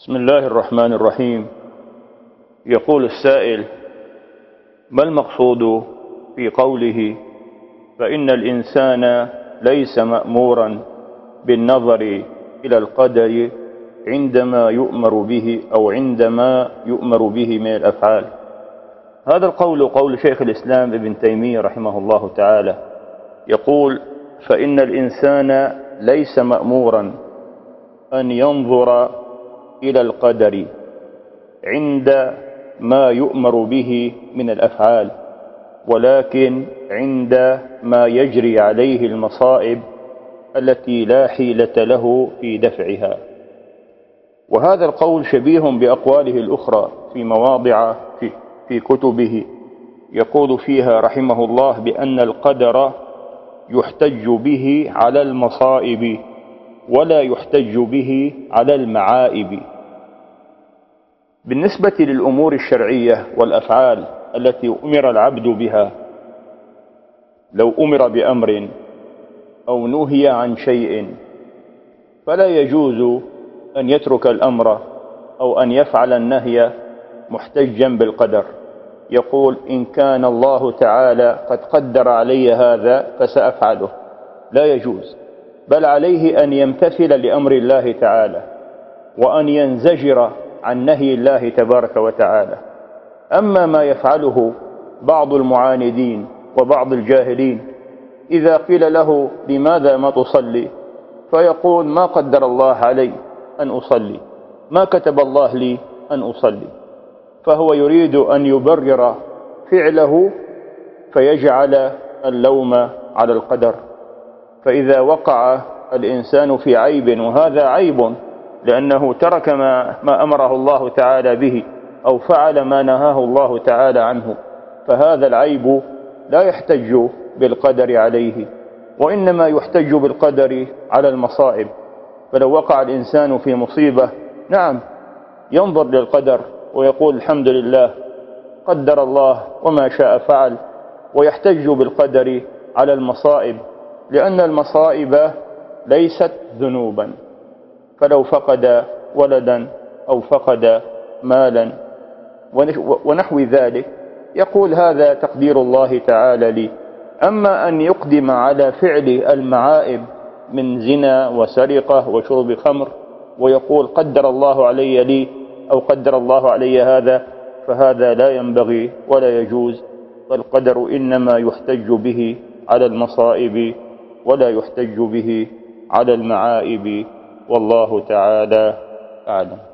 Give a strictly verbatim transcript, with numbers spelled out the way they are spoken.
بسم الله الرحمن الرحيم. يقول السائل: ما المقصود في قوله فإن الإنسان ليس مأمورا بالنظر إلى القدر عندما يؤمر به أو عندما يؤمر به من الأفعال؟ هذا القول قول شيخ الإسلام ابن تيمية رحمه الله تعالى، يقول: فإن الإنسان ليس مأمورا أن ينظر إلى القدر عند ما يؤمر به من الأفعال، ولكن عند ما يجري عليه المصائب التي لا حيلة له في دفعها. وهذا القول شبيه بأقواله الأخرى في مواضع في, في كتبه، يقول فيها رحمه الله بأن القدر يحتج به على المصائب ولا يحتج به على المعائب. بالنسبة للأمور الشرعية والأفعال التي أمر العبد بها، لو أمر بأمر أو نهي عن شيء فلا يجوز أن يترك الأمر أو أن يفعل النهي محتجا بالقدر، يقول: إن كان الله تعالى قد قدر علي هذا فسأفعله. لا يجوز، بل عليه أن يمتثل لأمر الله تعالى وأن ينزجر عن نهي الله تبارك وتعالى. أما ما يفعله بعض المعاندين وبعض الجاهلين، إذا قيل له لماذا ما تصلي فيقول: ما قدر الله علي أن أصلي، ما كتب الله لي أن أصلي. فهو يريد أن يبرر فعله فيجعل اللوم على القدر. فإذا وقع الإنسان في عيب، وهذا عيب لأنه ترك ما, ما أمره الله تعالى به أو فعل ما نهاه الله تعالى عنه، فهذا العيب لا يحتج بالقدر عليه، وإنما يحتج بالقدر على المصائب. فلو وقع الإنسان في مصيبة، نعم، ينظر للقدر ويقول: الحمد لله، قدر الله وما شاء فعل، ويحتج بالقدر على المصائب، لأن المصائب ليست ذنوبا. فلو فقد ولدا أو فقد مالا ونحو ذلك، يقول: هذا تقدير الله تعالى لي. أما أن يقدم على فعل المعائب من زنا وسرقة وشرب خمر ويقول: قدر الله علي لي أو قدر الله علي هذا، فهذا لا ينبغي ولا يجوز. فالقدر إنما يحتج به على المصائب ولا يحتج به على المعائب، والله تعالى أعلم.